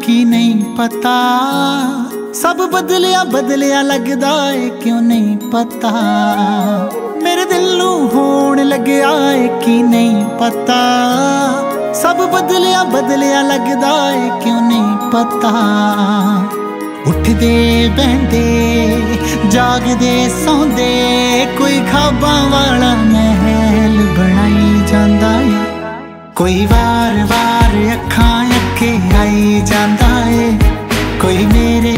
की नहीं पता। सब बदलिया बदलिया लगदा है क्यों नहीं पता। मेरे दिल नू होण लग्या है की नहीं पता। सब बदलिया बदलिया लगदा है क्यों नहीं पता। उठदे बहंदे जागदे सौंदे कोई ख्वाबां वाला महल बनाई जांदा है। कोई वार वार अखां अखे आई जांदा है। कोई मेरे